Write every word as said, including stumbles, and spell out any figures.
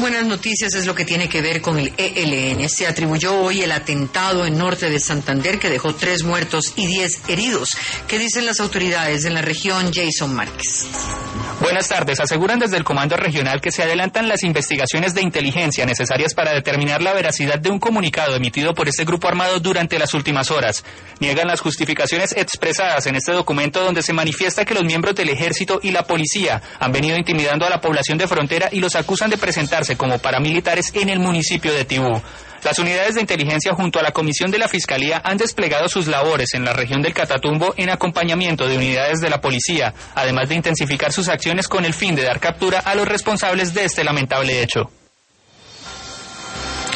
buenas noticias es lo que tiene que ver con el E L N. Se atribuyó hoy el atentado en norte de Santander que dejó tres muertos y diez heridos. ¿Qué dicen las autoridades en la región? Jason Márquez. Buenas tardes. Aseguran desde el Comando Regional que se adelantan las investigaciones de inteligencia necesarias para determinar la veracidad de un comunicado emitido por este grupo armado durante las últimas horas. Niegan las justificaciones expresadas en este documento donde se manifiesta que los miembros del ejército y la policía han venido intimidando a la población de frontera y los acusan de presentarse como paramilitares en el municipio de Tibú. Las unidades de inteligencia junto a la Comisión de la Fiscalía han desplegado sus labores en la región del Catatumbo en acompañamiento de unidades de la policía, además de intensificar sus acciones con el fin de dar captura a los responsables de este lamentable hecho.